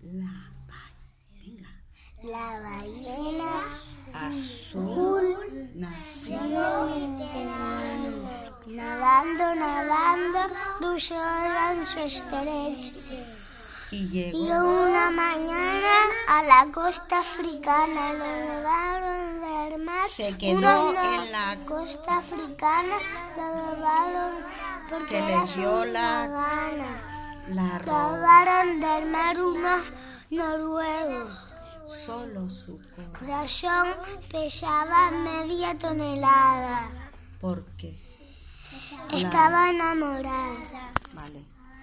La ballena azul nació del mar. Nadando, cruzó el ancho estrecho. y llegó Y una mañana a la costa africana lo llevaron del mar. Se quedó Una en la costa africana, lo llevaron porque que le era dio su la gana. la Lo ropa. llevaron del mar unos noruegos. Solo su Corazón pesaba media tonelada. porque Estaba enamorada. vale.